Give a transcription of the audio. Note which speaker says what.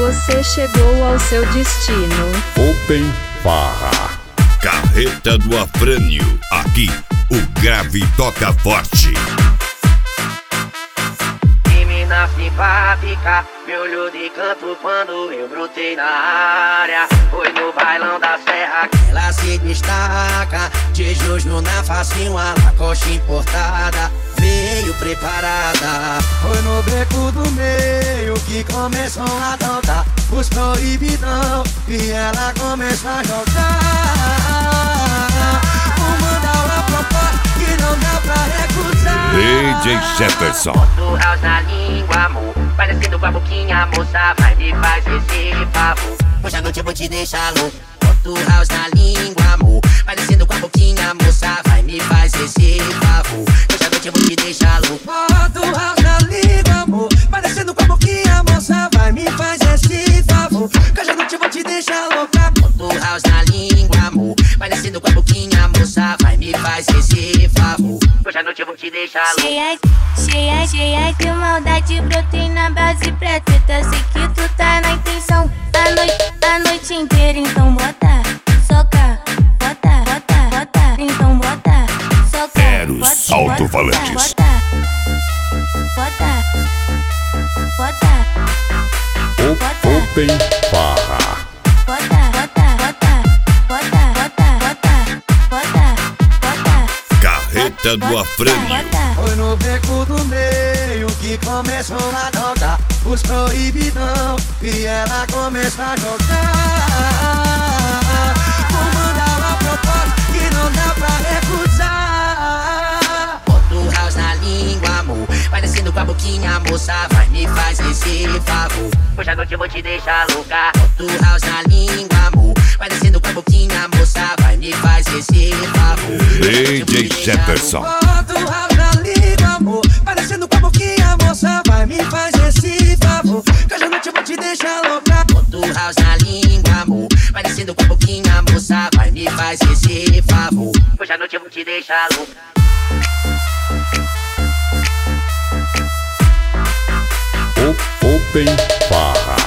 Speaker 1: Você chegou ao seu destino.
Speaker 2: Open Farra.
Speaker 3: Carreta do Afrânio. Aqui, o grave toca forte.
Speaker 4: Menina simpática, me olhou de canto quando eu brotei na área. Foi no bailão da serra que ela se destaca. De jojo na face, uma lacoste importada. Veio preparada. Foi no beco do meio que começou a dançar os proibidão e ela começou a jogar. Mandar uma proposta que não dá pra recusar.
Speaker 3: DJ Jefferson.
Speaker 4: Bota o house na língua, amor, parecendo com a boquinha, moça, vai me fazer esse favor. Hoje à noite eu vou te deixar louco. Bota o house na língua, amor, parecendo com a boquinha, moça, vai me fazer esse favor. Hoje à noite eu vou te deixar louco. Bota o house na língua, amor, parecendo com a boquinha, moça, vai me fazer esse favor. Hoje à noite eu vou te deixar louca. Bota o house na língua, amor, parecendo com a boquinha, moça, vai me fazer esse favor. Hoje à noite eu vou te deixar louca.
Speaker 5: Cheia de maldade, brotei na base pra treta. Sei que tu tá na intenção a noite inteira. Então bota, soca, bota, então bota, soca,
Speaker 3: Eros Alto-Falantes.
Speaker 5: Bota.
Speaker 2: Open Farra.
Speaker 3: Carreta do Afrânio.
Speaker 4: Foi no beco do meio que começou a dançar os proibidão e ela começou a jogar. Vou mandar uma proposta que não dá pra recusar. Bota o house na língua, amor, parecendo com a boquinha, moça, vai me fazer esse favor. Hoje à noite eu vou te deixar louca. Bota o house na língua, amor, parecendo com a boquinha, moça, vai me fazer esse favor.
Speaker 3: DJ Jefferson.
Speaker 4: Bota o house na língua, amor, parecendo com a boquinha, moça, vai me fazer esse favor. Hoje à noite eu vou te deixar louca. Bota o house na língua, amor, parecendo com a boquinha, moça, vai me fazer esse favor. Hoje à noite eu vou te deixar louca.
Speaker 2: Open Farra.